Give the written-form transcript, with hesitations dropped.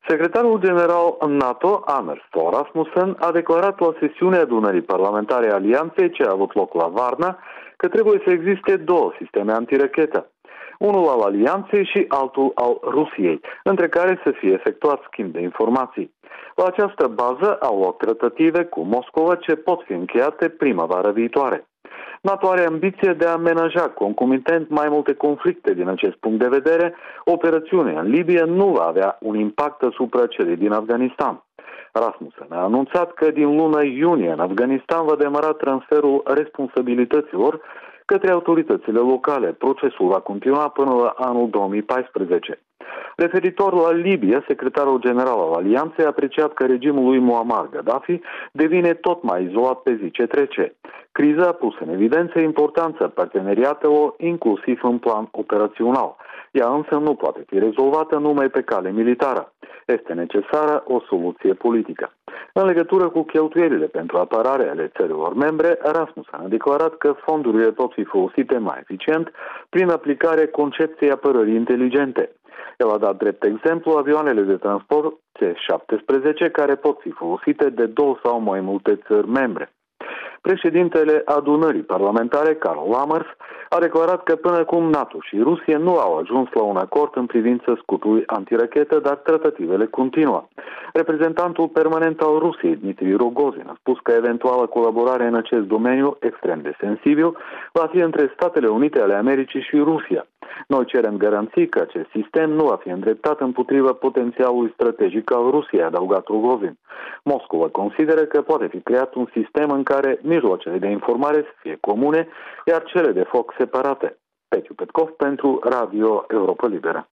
Secretarul general NATO, Anders Fogh Rasmussen, a declarat la sesiunea adunării parlamentare a Alianței, ce a avut loc la Varna, că trebuie să existe două sisteme antirachetă. Unul al Alianței și altul al Rusiei, între care să fie efectuat schimb de informații. La această bază au loc tratative cu Moscova ce pot fi încheiate primăvara viitoare. NATO are ambiție de a menaja concomitent mai multe conflicte. Din acest punct de vedere, operațiunea în Libia nu va avea un impact asupra celei din Afganistan. Rasmussen a anunțat că din luna iunie în Afganistan va demara transferul responsabilităților către autoritățile locale. Procesul va continua până la anul 2014. Referitor la Libia, secretarul general al Alianței a apreciat că regimul lui Muammar Gaddafi devine tot mai izolat pe zi ce trece. Criza a pus în evidență importanța parteneriatelor, inclusiv în plan operațional. Ea însă nu poate fi rezolvată numai pe cale militară. Este necesară o soluție politică. În legătură cu cheltuielile pentru apărare ale țărilor membre, Rasmussen a declarat că fondurile pot fi folosite mai eficient prin aplicarea concepției apărării inteligente. El a dat drept exemplu avioanele de transport C-17 care pot fi folosite de două sau mai multe țări membre. Președintele adunării parlamentare, Karl Lammers, a declarat că până acum NATO și Rusia nu au ajuns la un acord în privința scutului antirachetă, dar tratativele continuă. Reprezentantul permanent al Rusiei, Dmitry Rogozin, a spus că eventuală colaborare în acest domeniu extrem de sensibil va fi între Statele Unite ale Americii și Rusia. Noi cerem garanții că acest sistem nu va fi îndreptat împotriva potențialului strategic al Rusiei, a adăugat Rogozin. Moscova consideră că poate fi creat un sistem în care mijloacele de informare să fie comune, iar cele de foc separate. Petiu Petkov pentru Radio Europa Liberă.